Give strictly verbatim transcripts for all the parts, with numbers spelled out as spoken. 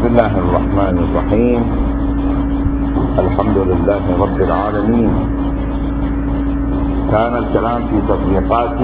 الله الرحمن الرحيم. الحمد لله رب العالمين. كان الكلام في تطبيقات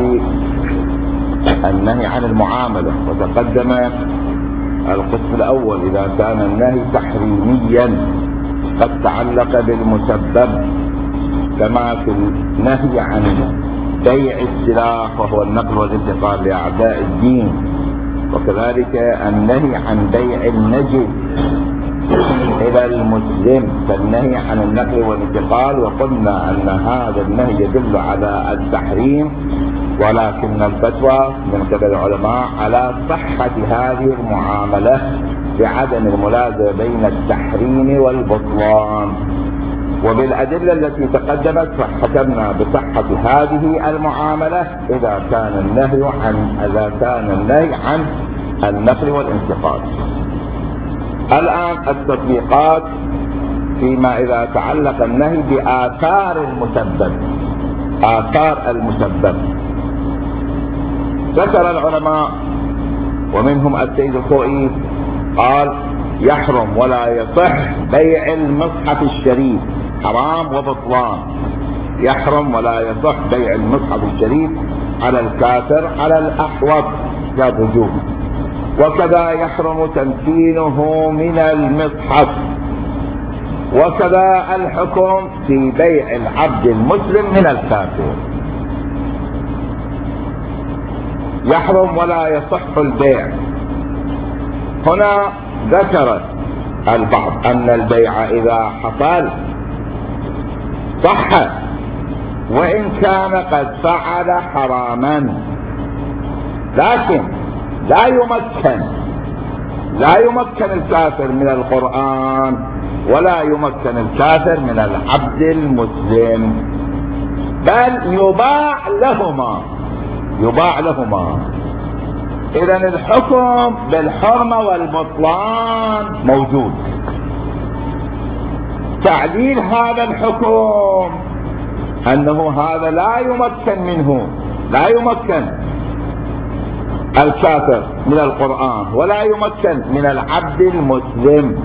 النهي عن المعاملة، وتقدم القسم الأول إذا كان النهي تحريميا قد تعلق بالمسبب، كما في النهي عن بيع السلاح وهو النقل والانتقال لأعداء الدين، وكذلك النهي عن بيع النجس إلى المسلم كالنهي عن النقل والانتقال. وقلنا أن هذا النهي يدل على التحريم، ولكن الفتوى من قبل العلماء على صحة هذه المعاملة بعدم الملازمة بين التحريم والبطلان. وبالأدلة التي تقدمت حكمنا بصحة هذه المعاملة إذا كان النهي عن إذا كان النهي عن النقل والانتقال. الآن التطبيقات فيما إذا تعلق النهي بآثار المسبب. آثار المسبب ذكر العلماء ومنهم السيد الخوئي قال: يحرم ولا يصح بيع المصحف الشريف، حرام وبطلان. يحرم ولا يصح بيع المصحف الشريف على الكافر على الأحوط لا وجوب. وكذا يحرم تمكينه من المصحف. وكذا الحكم في بيع العبد المسلم من الكافر. يحرم ولا يصح البيع. هنا ذكر البعض أن البيع إذا حصل صح، وإن كان قد فعل حراما، لكن لا يمكن لا يمكن الكافر من القرآن، ولا يمكن الكافر من العبد المسلم، بل يباع لهما يباع لهما إذن الحكم بالحرمة والبطلان موجود. تعديل هذا الحكم أنه هذا لا يمكن منه لا يمكن الكافر من القرآن، ولا يمكن من العبد المسلم،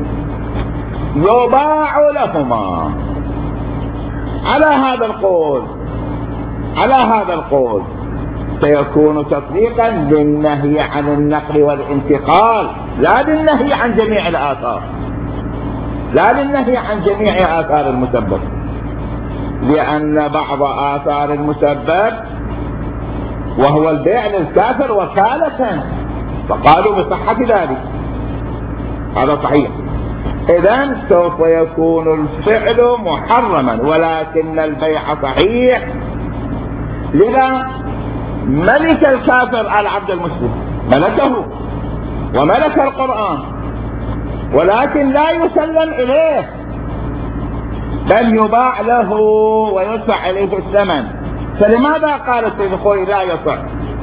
يباع لهما. على هذا القول على هذا القول سيكون تطبيقا للنهي عن النقل والانتقال، لا للنهي عن جميع الآثار لا للنهي عن جميع آثار المسبب، لأن بعض آثار المسبب وهو البيع للكافر وكالة، فقالوا بصحة ذلك. هذا صحيح. إذن سوف يكون الفعل محرما، ولكن البيع صحيح. لذا ملك الكافر على العبد المسلم، ملكه وملك القرآن، ولكن لا يسلم إليه، بل يباع له ويدفع إليه الثمن. فلماذا قال السيد الخوئي لا يصح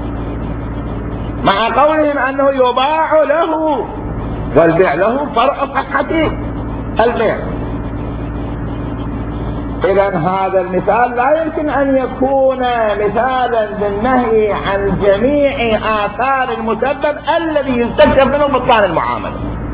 مع قولهم أنه يباع له، والبيع له فرع صحة البيع؟ إذن هذا المثال لا يمكن أن يكون مثالا للنهي عن جميع آثار المسبب الذي يستكشف منه بطلان المعاملة.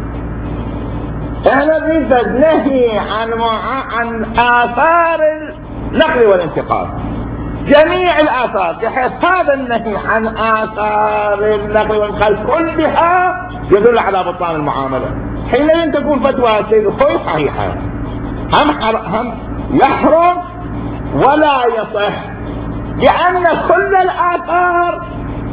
احنا نريد نهي عن عن آثار النقل والانتقال، جميع الآثار، بحيث هذا النهي عن آثار النقل والانتقال كلها يدل على بطلان المعاملة. حينئذ تكون فتوى السيد الخوئي صحيحة. هم هم يحرم ولا يصح، لأن كل الآثار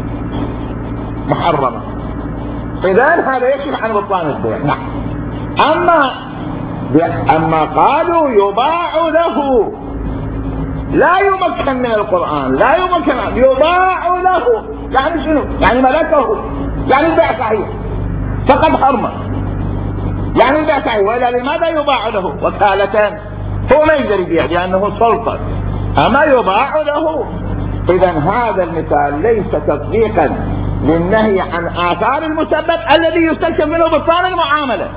محرمة. إذن هذا يكشف عن بطلان البيع. نعم. أما أما قالوا يباع له، لا يمكن من القرآن، لا يمكن، يباع له، يعني شنو؟ يعني ملكه، يعني البيع صحيح فقد حرمه، يعني البيع صحيح. وإلا لماذا يباع له وكالة؟ هو ما يقدر يبيع لأنه سلطة، أما يباع له. إذن هذا المثال ليس تطبيقا للنهي عن آثار المسبب الذي يستكشف منه بطلان المعاملة.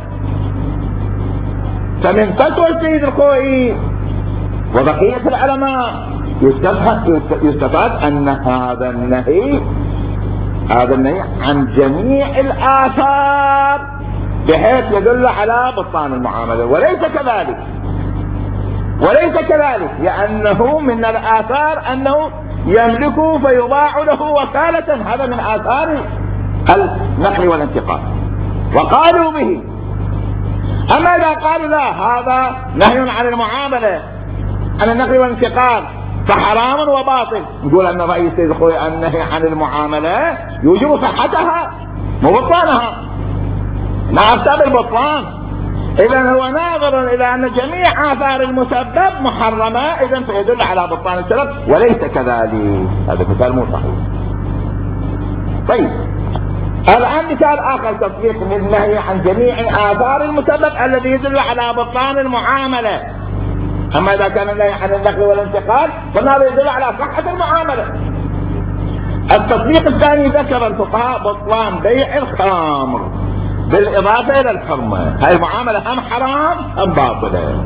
فمن فتوى السيد الخوئي وبقية العلماء يستفاد أن هذا النهي هذا النهي عن جميع الآثار بحيث يدل على بطلان المعاملة، وليس كذلك وليس كذلك لأنه من الآثار أنه يملكه فيباع له وكالة، هذا من آثار النقل والانتقال وقالوا به. أما إذا قالوا لا هذا نهي عن المعاملة عن النقل والانتقال فحرام وباطل، نقول أن رأي السيد الخوئي النهي عن المعاملة يوجب صحتها مو بطلانها، ما أفتى بالبطلان. إذا هو ناظر إلى أن جميع آثار المسبب محرمة، إذا فيدل على بطلان السبب، وليس كذلك. هذا مثال مو صحيح. طيب الآن مثال آخر تطبيق من النهي عن جميع آثار المسبب الذي يدل على بطلان المعاملة. أما إذا كان النهي عن النقل والانتقال فهذا يدل على صحة المعاملة. التطبيق الثاني ذكر الفقهاء بطلان بيع الخمر بالإضافة إلى الحرمة. هاي المعاملة هم حرام هم باطلة.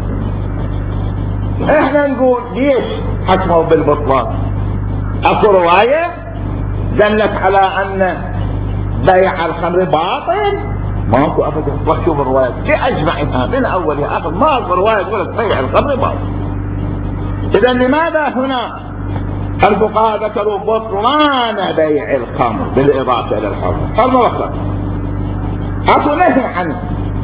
احنا نقول ليش حكموا بالبطلان؟ اكو رواية دلت على ان بيع الخمر باطل؟ ماكو ابدا. وشوف الروايات باجمعها من اولها لاخر ماكو رواية تقول لك بيع الخمر باطل. اذا لماذا هنا الفقهاء ذكروا بطلان بيع الخمر بالإضافة إلى الحرمة؟ حرمة وخمر. اكو نهي عن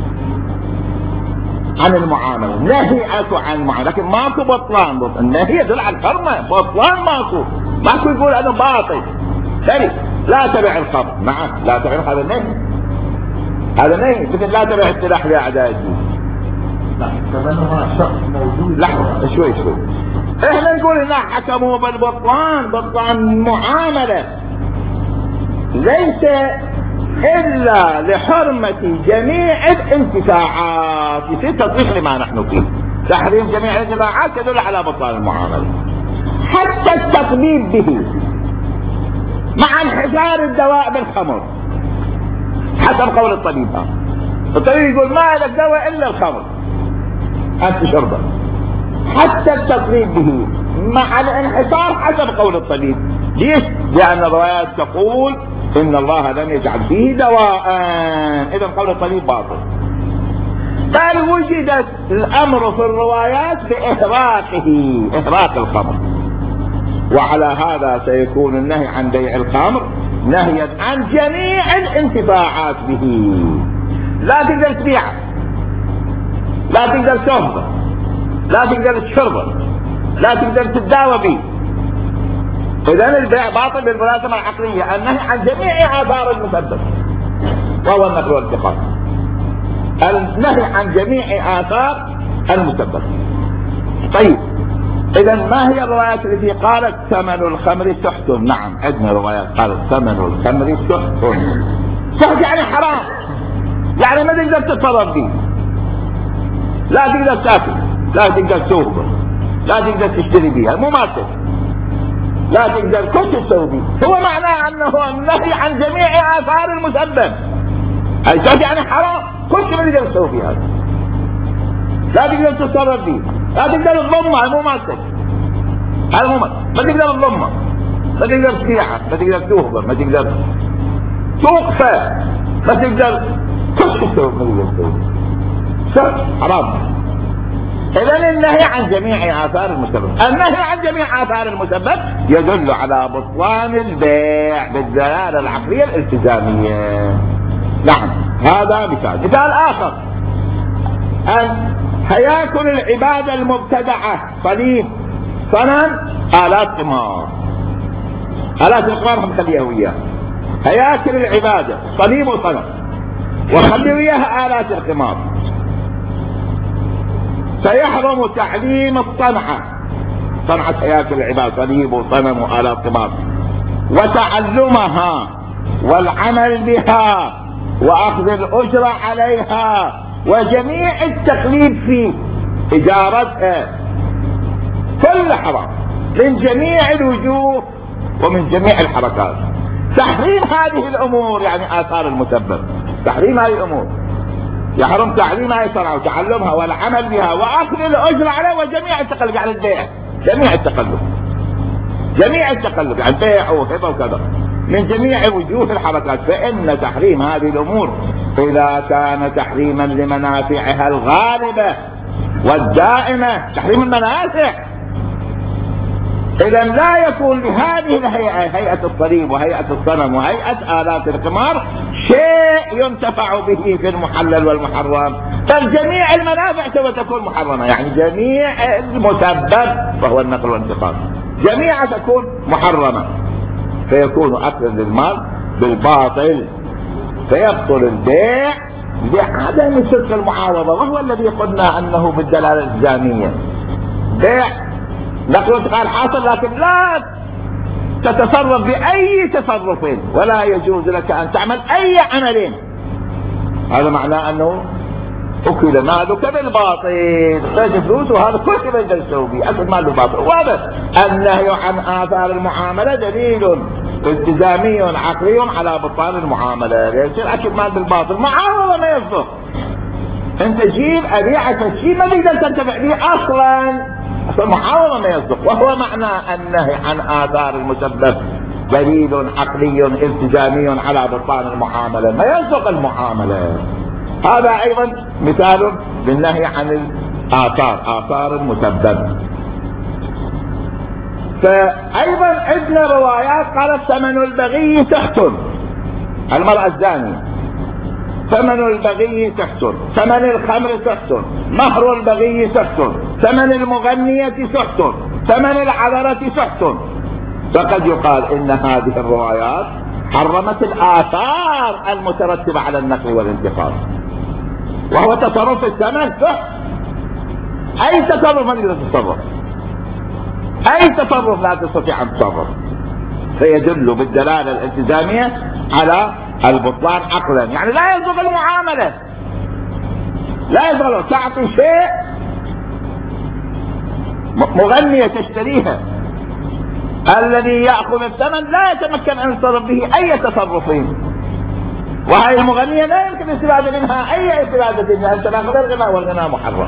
عن المعاملة، نهي اكو عن المعاملة، لكن ماكو بطلان. بطلان النهي يدل على الحرمة، بطلان ماكو. ماكو يقول هذا باطل. ثاني لا تبع الخمر، نعم لا تبع الخمر، هذا نهي، هذا نهي. مثل لا تبع السلاح لأعداء الدين. لا ثمنها شخص موجود. لحظة شوي شوي. احنا نقول هنا حكموا بالبطلان، بطلان معاملة ليس إلا لحرمة جميع الانتفاعات. يصير تطبيق لما نحن فيه. تحريم جميع الانتفاعات يدل على بطلان المعاملة. حتى التطبيب به مع انحسار الدواء بالخمر حسب قول الطبيب. الطبيب يقول ما لك دواء إلا الخمر أنت شربه. حتى التطبيب به مع الانحسار حسب قول الطبيب. ليش؟ لأن الروايات تقول إن الله لم يجعل فيه دواء، إذا قول الطبيب باطل. بل وجدت الأمر في الروايات بإحراقه، إحراق الخمر. وعلى هذا سيكون النهي عن بيع الخمر نهيا عن جميع الانتفاعات به. لا تقدر تبيعه، لا تقدر تشربه، لا تقدر تشربه، لا تقدر تتداوى به. إذن البيع باطل بالملازمة العقلية. النهي عن جميع آثار المسبب وهو النقل والانتقال. النهي عن جميع آثار المسبب. طيب إذا ما هي الروايات التي قالت ثمن الخمر سحت؟ نعم عندنا روايات قالت ثمن الخمر سحت. سحت يعني حرام، يعني ما تقدر تتصرف فيه، لا تقدر تاكل، لا تقدر تشربه، لا تقدر تشتري بها، مو مالتك، لا تقدر كل تسوي به. هو معناه انه النهي عن جميع اثار المسبب. الجهل يعني حرام، كل شيء ما تقدر تسوي فيه هذا، لا تقدر تتصرف فيه، لا تقدر تضمه، مو مالتك، هذا مو مالتك، ما تقدر تضمه، ما تقدر تبيعه، ما تقدر توهبه، ما تقدر توقفه، ما تقدر كل شيء تسوي ما تقدر تسوي. حرام. إذن النهي عن جميع آثار المسبب. النهي عن جميع آثار المسبب يدل على بطلان البيع بالدلالة العقلية الالتزامية. نعم هذا مثال. مثال آخر أن هياكل العبادة المبتدعة صليب صنم آلات قمار. آلات القمار هم خليها وياه. هياكل العبادة صليب وصنم وخلي وياها آلات القمار. سيحرم تعليم الصنعة، صنعة هياكل العباد صليب وصنم وآلات قمار، وتعلمها والعمل بها وأخذ الأجرة عليها وجميع التقليد في إجارتها، كل حرام من جميع الوجوه ومن جميع الحركات. تحريم هذه الأمور يعني آثار المسبب، تحريم هذه الأمور يحرم تعليمها الصنعة وتعلمها والعمل بها وأخذ الأجر عليها وجميع التقلب يعني البيع، جميع التقلب، جميع التقلب يعني بيع وهبة وكذا من جميع وجوه الحركات. فإن تحريم هذه الأمور إذا كان تحريما لمنافعها الغالبة والدائمة، تحريم المنافع، إذا لا يكون لهذه الهيئة، هيئة الصليب وهيئة الصنم وهيئة آلات القمار، شيء ينتفع به في المحلل والمحرم، فجميع المنافع سوف تكون محرمة، يعني جميع المسبب وهو النقل والانتقال جميعها تكون محرمة، فيكون أكل للمال بالباطل، فيبطل البيع بعدم صدق المعاوضة، وهو الذي قلنا أنه بالدلالة الإلزامية بيع نقل وانتقال حاصل، لكن لا تتصرف بأي تصرف ولا يجوز لك أن تعمل أي عمل، هذا معناه أنه أكل مالك بالباطل، خرج فلوس وهذا كل شيء يقدر يسوي به، أكل مال بالباطل. وهذا النهي عن آثار المعاملة دليل التزامي عقلي على بطلان المعاملة، يصير أكل مال بالباطل معاوضة ما يصدق، أنت جيب أبيعك الشيء ما تقدر تنتفع به أصلا، أصلا معاوضة ما يصدق، وهو معنى النهي عن آثار المسبب دليل عقلي التزامي على بطلان المعاملة، ما يصدق المعاملة. هذا أيضا مثال بالنهي عن الآثار، آثار المسبب. فأيضا عندنا روايات قالت ثمن البغي سحت، المرأة الزانية ثمن البغي سحت، ثمن الخمر سحت، مهر البغي سحت، ثمن المغنية سحت، ثمن العذرة سحت. فقد يقال إن هذه الروايات حرمت الآثار المترتبة على النقل والانتقال، وهو تصرف الثمن سحت، أي تصرف ما تقدر تتصرف، أي تصرف لا تستطيع أن تتصرف، فيدل بالدلالة الالتزامية على البطلان عقلا، يعني لا يصدق المعاملة، لا يصدق تعطي شيء مغنية تشتريها، الذي يأخذ الثمن لا يتمكن أن يتصرف به أي تصرفين، وهذه المغنية لا يمكن الاستفادة منها أي استفادة، لأن تناقض الغناء والغناء محرم.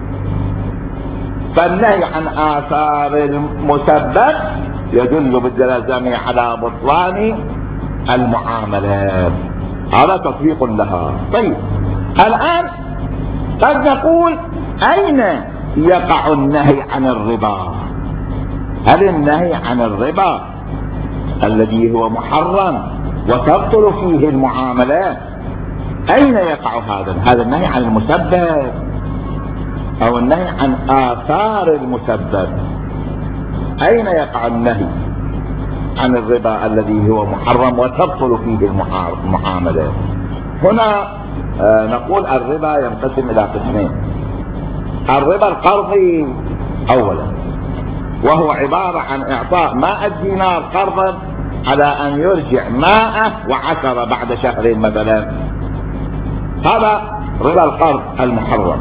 فالنهي عن آثار المسبب يدل بالدلالة الإلزامية على بطلان المعاملات، هذا تطبيق لها. طيب الآن قد نقول أين يقع النهي عن الربا؟ هل النهي عن الربا الذي هو محرم وتبطل فيه المعاملات أين يقع هذا؟ هذا النهي عن المسبب أو النهي عن آثار المسبب؟ أين يقع النهي عن الربا الذي هو محرم وتبطل فيه المعاملات؟ هنا آه نقول الربا ينقسم إلى قسمين. الربا القرضي أولا، وهو عبارة عن إعطاء ماء الدينار قرضا على أن يرجع ماءه وعشرة بعد شهرين مثلا، هذا ربا القرض المحرم.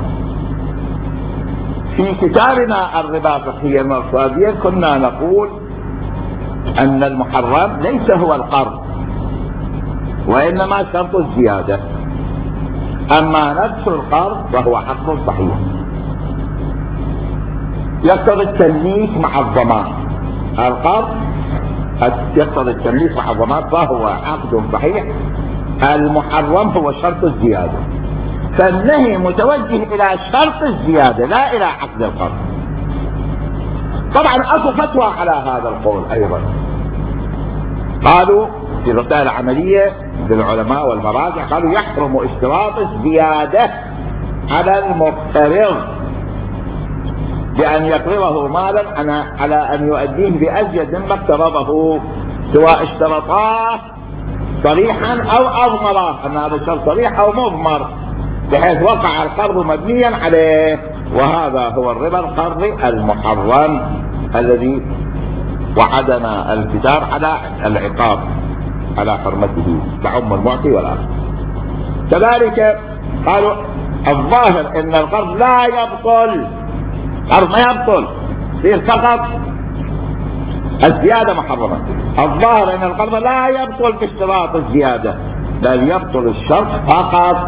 في كتابنا الربا فقهيا واقتصاديا كنا نقول أن المحرم ليس هو القرض وإنما شرط الزيادة، أما نفس القرض فهو حق صحيح يقتضي التمليك مع الضمان. القرض يقتضي التمليك مع الضمان فهو عقد صحيح، المحرم هو شرط الزيادة، فالنهي متوجه إلى شرط الزيادة لا إلى عقد القرض. طبعا أكو فتوى على هذا القول أيضا، قالوا في رسائل عملية للعلماء والمراجع قالوا يحرم اشتراط الزيادة على المقترض بأن يقرضه مالا على أن يؤديه بأزيد مما اقترضه، سواء اشترطاه صريحا أو أضمره، أن هذا الشرط صريح أو مضمر بحيث وقع القرض مبنيا عليه، وهذا هو الربا القرضي المحرم الذي وعدنا الكتاب على العقاب على حرمته تعم المعطي والآخر. كذلك قالوا الظاهر ان القرض لا يبطل، القرض ما يبطل، يصير فقط الزيادة محرمة. الظاهر ان القرض لا يبطل باشتراط الزيادة، بل يبطل الشرط فقط،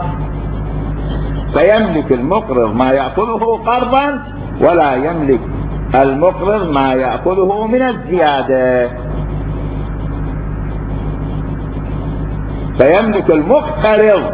فيملك المقرض ما يأخذه قرضا ولا يملك المقرض ما يأخذه من الزيادة، فيملك المقترض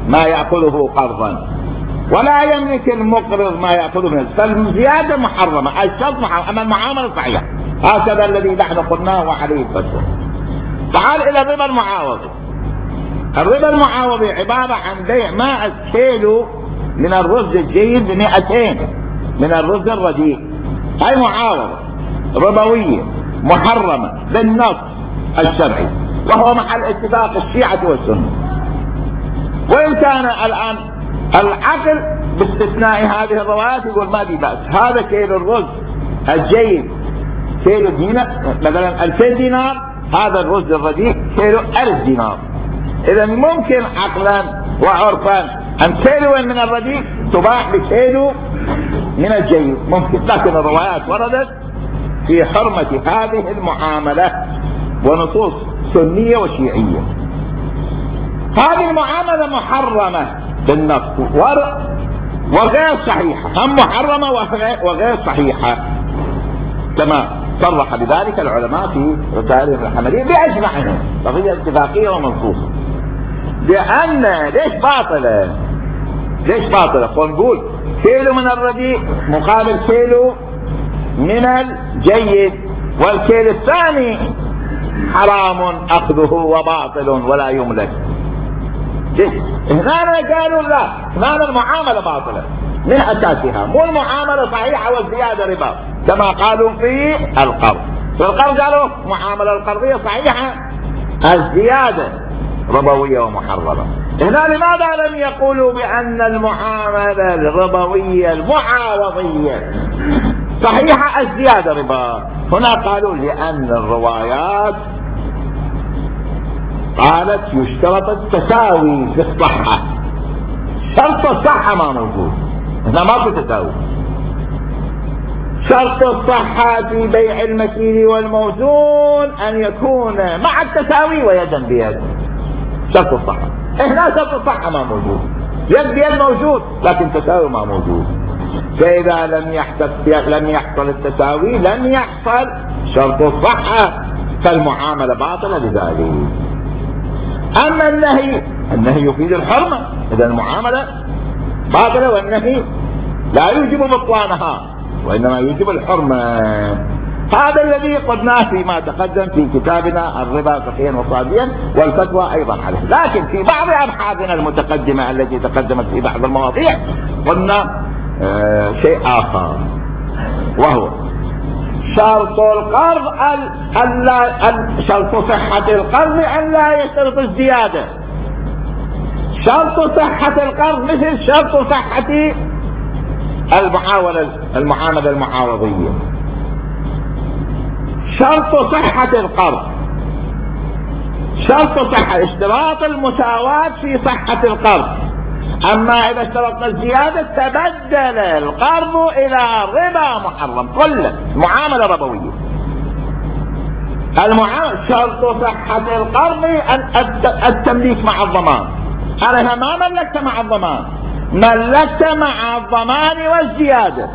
ما يأخذه قرضا، ولا يملك المقرض ما يأخذه منه، فالزيادة محرمة، الشرط محرم، أما المعاملة صحيحة. هكذا الذي نحن قلناه وعليه الفتوى. تعال إلى الربا المعاوضي. الربا المعاوضي عبارة عن بيع مائة كيلو من الرز الجيد بمئتين من الرز الرديء. هاي معاوضة ربوية محرمة بالنص الشرعي، وهو محل اتفاق الشيعة والسنة. وإن كان الآن العقل باستثناء هذه الروايات يقول ما في بأس، هذا كيلو الرز الجيد كيلو دينار مثلا ألفين دينار، هذا الرز الرديء كيلو ألف دينار. إذا ممكن عقلا وعرفا أن كيلو من الرديء تباع بكيلو من الجيد، ممكن، لكن الروايات وردت في حرمة هذه المعاملة ونصوص سنية وشيعية. هذه المعاملة محرمة بالنص وغير صحيحة، هم محرمة وغير صحيحة، كما صرح بذلك العلماء في رسائلهم الحمدية بأجمعهم، قضية اتفاقية ومنصوصة. لأن ليش باطلة؟ ليش باطلة؟ ونقول كيلو من الرديء مقابل كيلو من الجيد، والكيلو الثاني حرام أخذه وباطل ولا يملك. هنا قالوا لا، هنا المعاملة باطلة من أساسها، مو المعاملة صحيحة والزيادة ربا كما قالوا في القرض. في القرض قالوا معاملة القرضية صحيحة، الزيادة ربوية ومحرمة. هنا لماذا لم يقولوا بأن المعاملة الربوية المعاوضية صحيحة الزيادة ربا؟ هنا قالوا لأن الروايات قالت يشترط التساوي في الصحة، شرط الصحة ما موجود، هنا ما في تساوي. شرط الصحة في بيع المكيل والموزون أن يكون مع التساوي ويدا بيد، شرط الصحة. هنا شرط الصحة ما موجود، يد بيد موجود لكن تساوي ما موجود. فإذا لم يحصل لم يحصل التساوي لم يحصل شرط الصحة، فالمعاملة باطلة لذلك. أما النهي، النهي يفيد الحرمة، إذا المعاملة باطلة، والنهي لا يوجب بطلانها وإنما يوجب الحرمة. هذا الذي قلناه فيما تقدم في كتابنا الربا فقهيا وصاديا، والفتوى أيضا عليه. لكن في بعض أبحاثنا المتقدمة التي تقدمت في بعض المواضيع قلنا آه شيء آخر، وهو شرط القرض ال شرط صحة القرض أن لا يشترط الزيادة. شرط صحة القرض مثل شرط صحة المعاولة المعاملة المعاوضية. شرط صحة القرض شرط صحة اشتراط المساواة في صحة القرض. أما إذا اشترطنا الزيادة تبدل القرض إلى ربا محرم، كله معاملة ربوية. المعاملة شرط صحة القرض التمليك مع الضمان. أنا ما ملكت مع الضمان، ملكت مع الضمان والزيادة.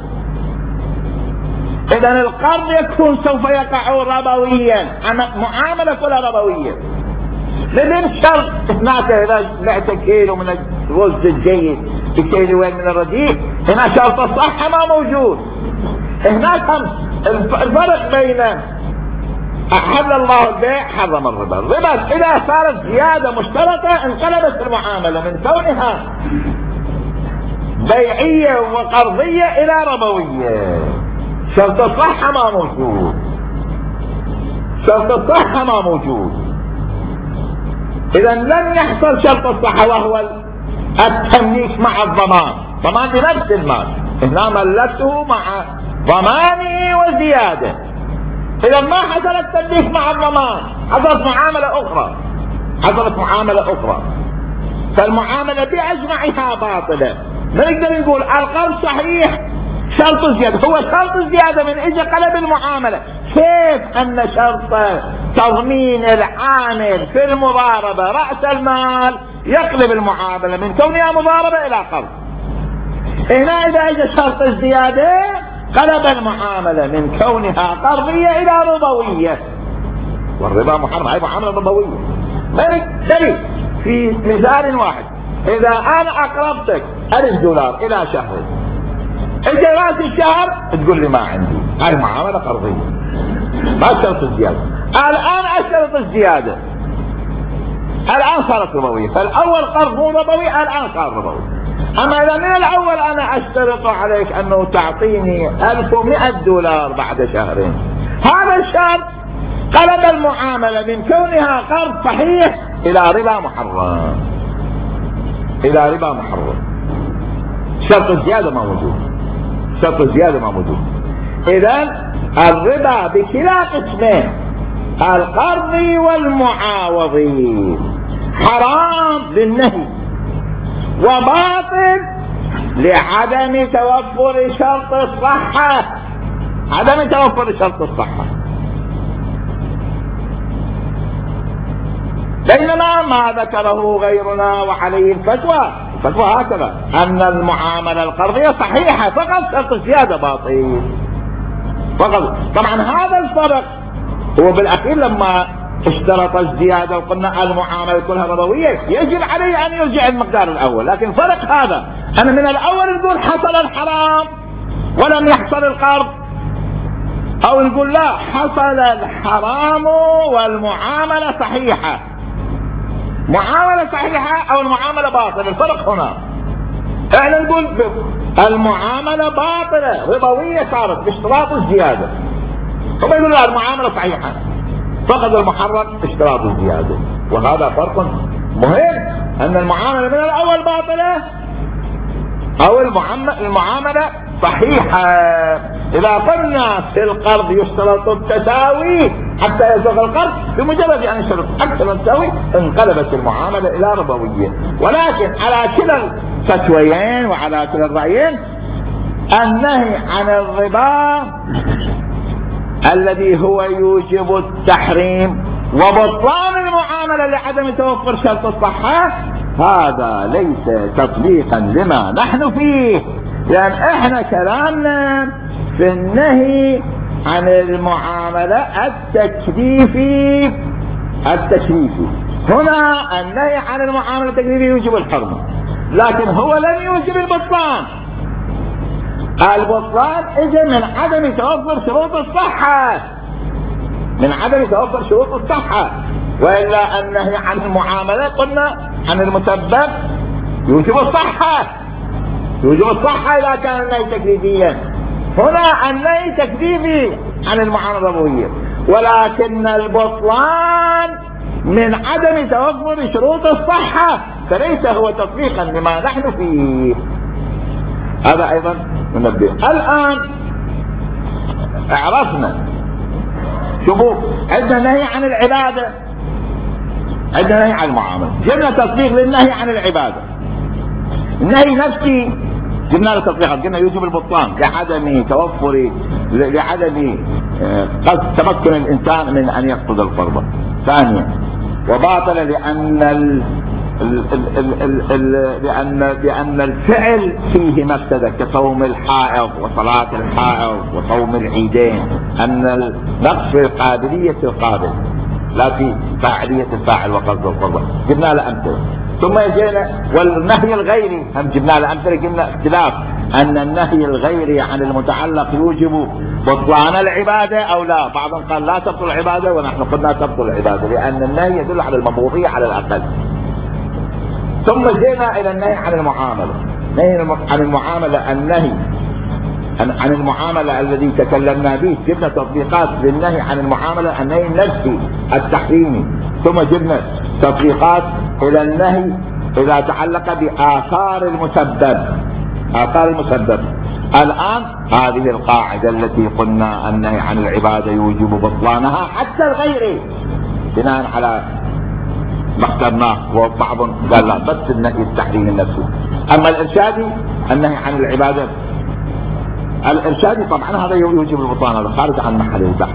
إذا القرض يكون سوف يقع ربويا، معاملة كلها ربوية. لمن شرط هناك إذا بعت كيلو من الرز الجيد بكيلوين من الرديء، هنا شرط الصحة ما موجود. هناك الفرق بين أحل الله البيع حرم الربا. الربا إذا صارت زيادة مشترطة انقلبت المعاملة من كونها بيعية وقرضية إلى ربوية. شرط الصحة ما موجود، شرط الصحة ما موجود. إذا لم يحصل شرط الصحة وهو التمليك مع الضمان، ضمان بنفس المال، هنا ملكته مع ضمانه وزيادة. إذا ما حصل التمليك مع الضمان، حصلت معاملة أخرى، حصلت معاملة أخرى، فالمعاملة بأجمعها باطلة. ما نقدر نقول القرض صحيح شرط الزيادة، هو شرط الزيادة من إجا قلب المعاملة. كيف أن شرط تضمين العامل في المضاربة رأس المال يقلب المعاملة من كونها مضاربة إلى قرض؟ هنا إذا إجا شرط الزيادة قلب المعاملة من كونها قرضية إلى ربوية، والربا محرم، أي معاملة ربوية. دليل في مثال واحد، اذا انا اقرضتك ألف دولار الى شهر، اجى راس الشهر تقول لي ما عندي، هاي معاملة قرضية ما اشترط الزيادة. الان اشترط الزيادة، الان صارت ربوية، فالاول قرض مو ربوي الان صار ربوي. اما اذا من الاول انا اشترط عليك انه تعطيني ألف ومئة دولار بعد شهرين، هذا الشرط قلب المعاملة من كونها قرض صحيح الى ربا محرم، الى ربا محرم. شرط الزيادة ما موجود، شرط الزيادة ما موجود. اذا الربا بكلا قسمين، القرضي والمعاوضي، حرام للنهي وباطل لعدم توفر شرط الصحة، عدم توفر شرط الصحة. بينما ما ذكره غيرنا وعليه الفتوى، الفتوى هكذا أن المعاملة القرضية صحيحة فقط شرط الزيادة باطل فقط. طبعا هذا الفرق هو بالأخير لما اشترط الزيادة وقلنا المعاملة كلها ربوية يجب عليه أن يرجع المقدار الأول، لكن فرق هذا أنا من الأول نقول حصل الحرام ولم يحصل القرض، أو نقول لا حصل الحرام والمعاملة صحيحة، معاملة صحيحة أو المعاملة باطلة، الفرق هنا. احنا نقول المعاملة باطلة ربوية صارت باشتراط الزيادة، هم يقولون لا المعاملة صحيحة فقد المحرم اشتراط الزيادة، وهذا فرق مهم أن المعاملة من الأول باطلة أو المعاملة صحيحة. إذا قلنا في القرض يشترط التساوي حتى يزوغ القرض، بمجرد أن يشترط أكثر التساوي انقلبت المعاملة إلى ربوية. ولكن على كلا الفتويين وعلى كلا الرأيين النهي عن الربا الذي هو يوجب التحريم وبطلان المعاملة لعدم توفر شرط الصحة، هذا ليس تطبيقا لما نحن فيه، لأن احنا كلامنا في النهي عن المعاملة التكليفي. التكليفي هنا النهي عن المعاملة التكليفي يوجب الحرمة، لكن هو لم يوجب البطلان. البطلان اجى من عدم توفر شروط الصحة، من عدم توفر شروط الصحة، وإلا النهي عن المعاملة قلنا عن المسبب يوجب الصحة، يوجب الصحة إذا كان النهي تكليفيا. هنا النهي تكليفي عن المعاملة الربوية، ولكن البطلان من عدم توفر شروط الصحة، فليس هو تطبيقا لما نحن فيه. هذا أيضا ننبه. الآن عرفنا، شوفوا عندنا نهي عن العبادة، عندنا نهي عن المعاملة، جبنا تطبيق للنهي عن العبادة. النهي نفسي جبنا له تطبيقات، قلنا يوجب البطلان لعدم توفر لعدم قصد تمكن الإنسان من أن يقصد القربة. ثانيا وباطل لأن ال ال ال ال ال لأن لأن الفعل فيه مفسدة كصوم الحائض وصلاة الحائض وصوم العيدين، أن نقص في قابلية القابل لا في فاعلية الفاعل وقصد القربة. جبنا له أمثلة. ثم جينا والنهي الغيري هم جبنا له أمثلة، قلنا اختلاف أن النهي الغيري عن المتعلق يوجب بطلان العبادة أو لا. بعضهم قال لا تبطل العبادة ونحن قلنا تبطل العبادة، لأن النهي يدل على المبغوضية على الأقل. ثم جينا إلى النهي عن المعاملة. نهي عن المعاملة النهي عن المعاملة الذي تكلمنا به، جبنا تطبيقات للنهي عن المعاملة النهي النفسي التحريمي، ثم جبنا تطبيقات إلى النهي إذا تعلق بآثار المسبب، آثار المسبب. الآن هذه القاعدة التي قلنا النهي عن العبادة يوجب بطلانها حتى الغير بناء على ما اخترناه، وبعض قال لا بس النهي التحريم النفسي. أما الإرشادي النهي عن العبادة، الإرشادي طبعا هذا يوجب البطلان، هذا خارج عن محل البحث.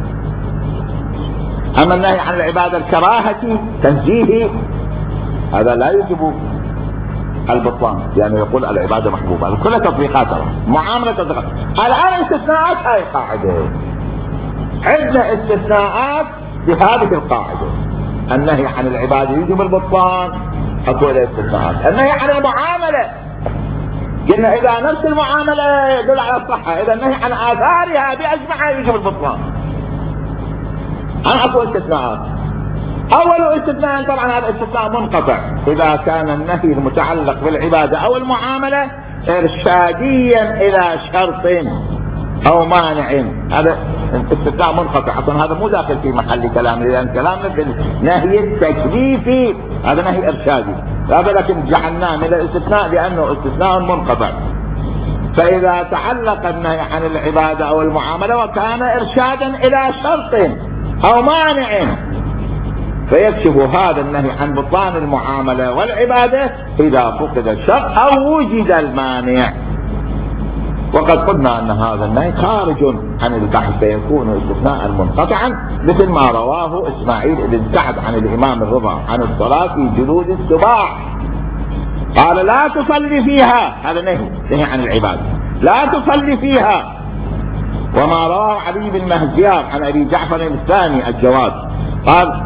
أما النهي عن العبادة الكراهة تنزيهي، هذا لا يوجب البطلان، يعني يقول العبادة محبوبة. كلها تطبيقات، معاملة تطبيقات. الآن استثناءات هاي القاعدة، عندنا استثناءات بهذه القاعدة. النهي عن العبادة يوجب البطلان، اكو له استثناءات. النهي عن المعاملة قلنا اذا نفس المعاملة يدل على الصحة، اذا النهي عن اثارها باجمعها يجب البطلان. انا اكو استثناءات. اول استثناء طبعا هذا استثناء منقطع اذا كان النهي المتعلق بالعبادة او المعاملة ارشاديا الى شرط او مانع، هذا استثناء منقطع. اصلا هذا مو داخل في محل كلامنا، لان كلامنا في النهي التكليفي هذا نهي ارشادي، هذا لكن جعلناه من الاستثناء لانه استثناء منقطع. فاذا تعلق النهي عن العبادة او المعاملة وكان ارشادا الى شرط او مانع فيكشف هذا النهي عن بطلان المعاملة والعبادة اذا فقد الشرط او وجد المانع. وقد قلنا ان هذا النهي خارج عن البحث فيكون استثناء منقطعا، مثل ما رواه اسماعيل بن سعد عن الامام الرضا عن الصلاة في جلود السباع، قال لا تصلي فيها، هذا نهي نهي عن العبادة، لا تصلي فيها. وما رواه علي بن مهجيار عن ابي جعفر الثاني الجواد قال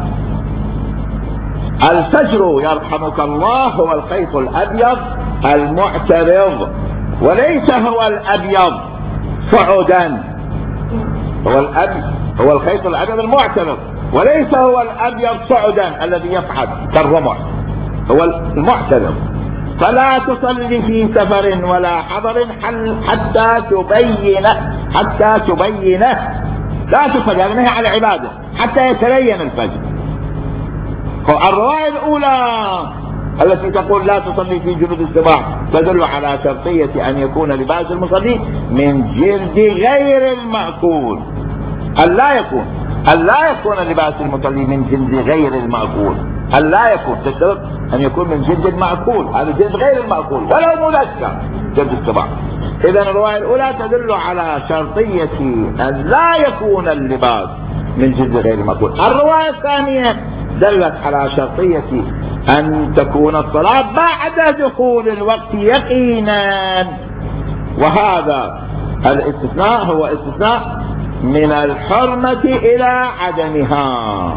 الفجر يرحمك الله هو الخيط الابيض المعترض وليس هو الابيض صعدا، هو الابيض هو الخيط الابيض المعترض وليس هو الابيض صعدا الذي يصعد كالرمح، هو المعترض. فلا تصلي في سفر ولا حضر حتى تبين حتى تبينه، لا تصلي، هذا نهي عن العبادة حتى يتبين الفجر. الرواية الأولى التي تقول لا تصلي في جلود السباع تدل على شرطية أن يكون لباس المصلي من جلد غير المأكول، أن لا يكون أن لا يكون لباس المصلي من جلد غير المأكول، أن لا يكون تشترط أن يكون من جلد المأكول، هذا جلد غير المأكول ولو مذكر جلد السباع. إذن الرواية الأولى تدل على شرطية أن لا يكون اللباس من جلد غير المأكول. الرواية الثانية دلت على شرطية أن تكون الصلاة بعد دخول الوقت يقينا، وهذا الاستثناء هو استثناء من الحرمة إلى عدمها.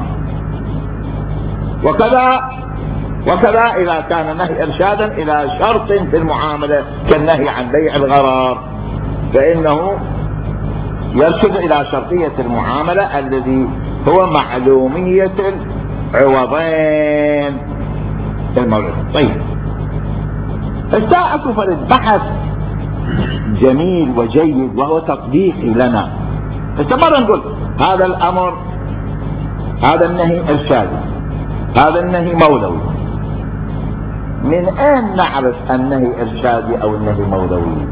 وكذا وكذا إذا كان النهي إرشادا إلى شرط في المعاملة كالنهي عن بيع الغرار فإنه يرشد إلى شرطية المعاملة الذي هو معلومية عوضين المولد. طيب الساعة فرد بحث جميل وجيد وهو تطبيقي لنا. مرة نقول هذا الأمر هذا النهي إرشادي، هذا النهي مولوي. من أين نعرف النهي إرشادي أو النهي مولوي؟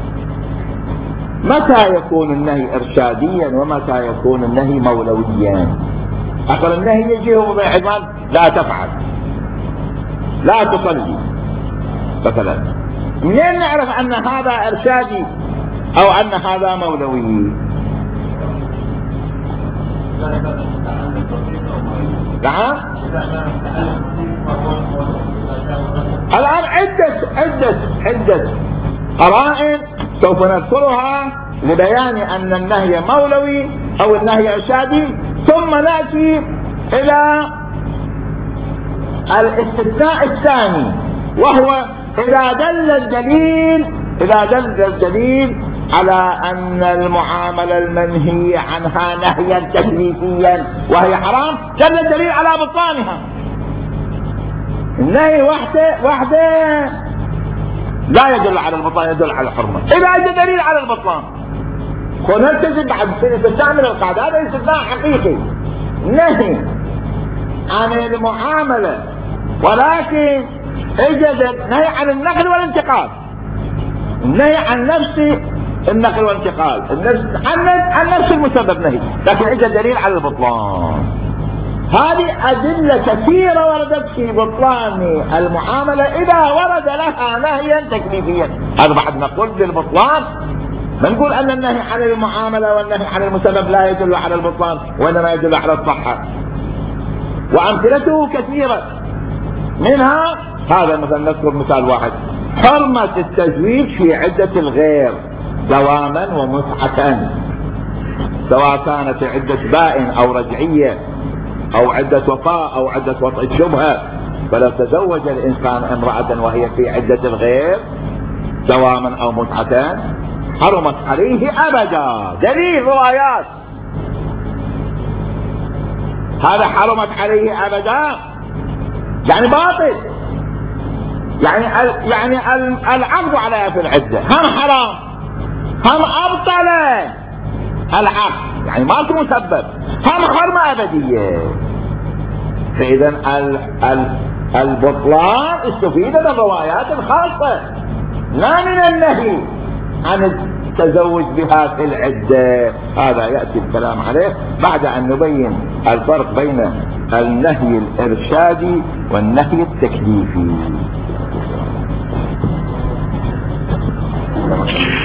متى يكون النهي إرشاديا ومتى يكون النهي مولويا؟ أصل النهي يجي هو بعنوان لا تفعل، لا تصلي مثلا. منين نعرف أن هذا إرشادي أو أن هذا مولوي؟ نعم. الآن عدة عدة عدة قرائن سوف نذكرها لبيان أن النهي مولوي أو النهي إرشادي، ثم نأتي إلى الاستثناء الثاني وهو إذا دل الدليل إذا دل الدليل على أن المعاملة المنهي عنها نهيا تكليفيا وهي حرام، دل الدليل على بطلانها. النهي وحده وحده لا يدل على البطلان، يدل على الحرمة. إذا جاء دليل على البطلان ونلتزم بعد تستعمل القاعدة، هذا استثناء حقيقي نهي عن المعاملة، ولكن اجد نهي عن النقل والانتقال، النهي عن نفس النقل والانتقال، النفس عن عن نفس المسبب نهي، لكن اجد دليل على البطلان. هذه أدلة كثيرة وردت في بطلان المعاملة إذا ورد لها نهيا تكليفيا. هذا بعد نقول بالبطلان، ما نقول أن النهي عن المعاملة والنهي عن المسبب لا يدل على البطلان وإنما يدل على الصحة. وأمثلته كثيرة، منها هذا مثلا نذكر مثال واحد: حرمة التزويج في عدة الغير دواما ومتعة، سواء كانت عدة بائن أو رجعية أو عدة وفاء أو عدة وطء شبهة فلو تزوج الإنسان امرأة وهي في عدة الغير دواما أو متعة حرمت عليه أبدا. دليل روايات هذا حرمت عليه أبدا يعني باطل، يعني ال يعني ال العقد عليها في العدة هم حرام هم أبطل العقد، يعني ماكو مسبب، هم حرمة أبدية. فإذا ال ال البطلان استفيد من روايات خاصة لا من النهي عن التزوج بها في العدة. هذا يأتي الكلام عليه بعد أن نبين الفرق بين النهي الإرشادي والنهي التكليفي.